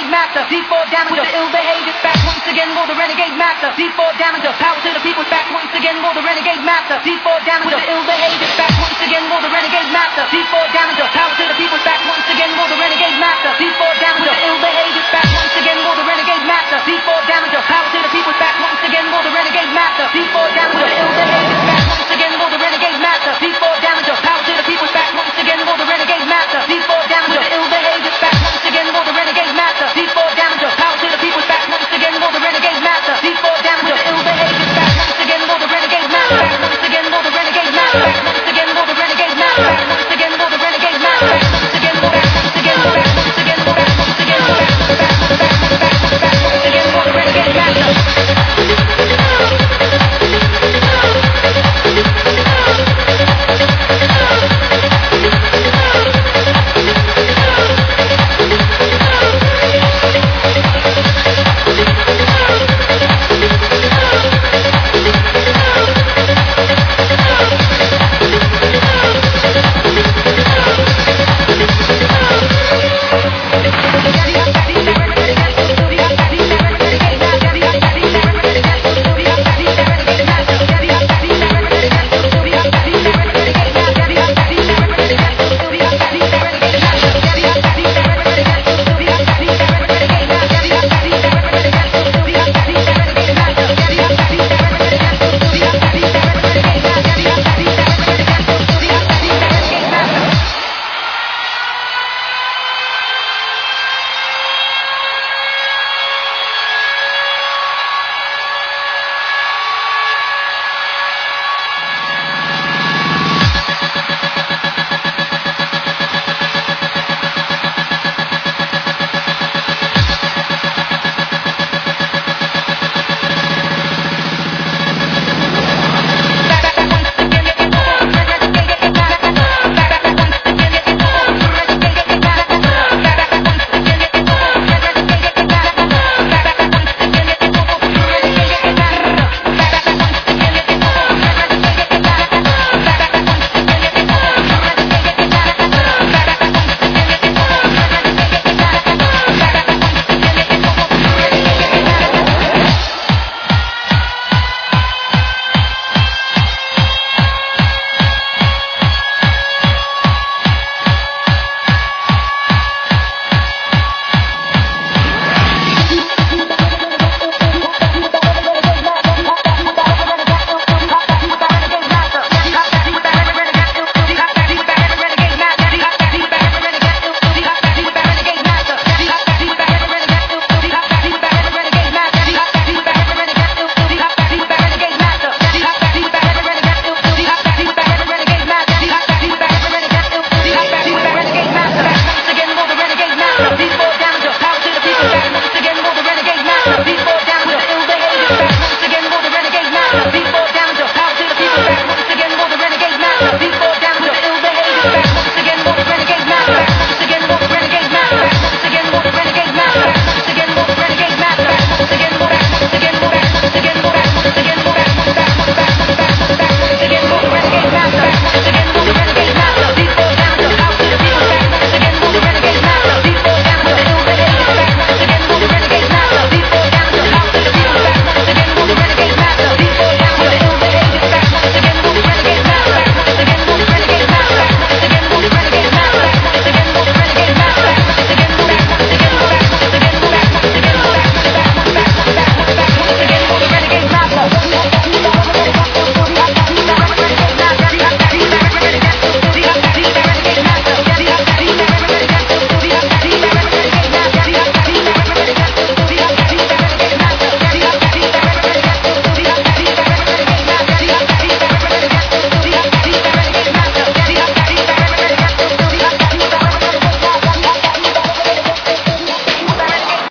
master. D4 damage with the ill behavior. Back once again, roll the renegade master. D4 damage. Power to the people. Back once again, roll the renegade master. D4 damage with the ill behavior. Back once again, roll the renegade master. D4 damage. Power to the people. Back once again, roll the renegade master. D4 damage with the ill behavior. Back once again, roll the renegade master. D4 damage. Power to the people. Back once again, roll the renegade master. D4 damage with the ill behavior. Back once again, roll the renegade master. D4 damage. Power to the people. Back once again, roll the renegade master. D4 damage with the ill behavior. Back once again, roll the renegade master. D4 damage. Power to the people. Back once again, roll the renegade master. D4 damage with the ill behavior. Back once again, roll the renegade master. Back once again, roll the renegade master. Back once again, roll the renegade master. Back once again, roll the renegade master. Back once again, roll back once again, roll back once again, roll back once again, roll back once again, roll the renegade master.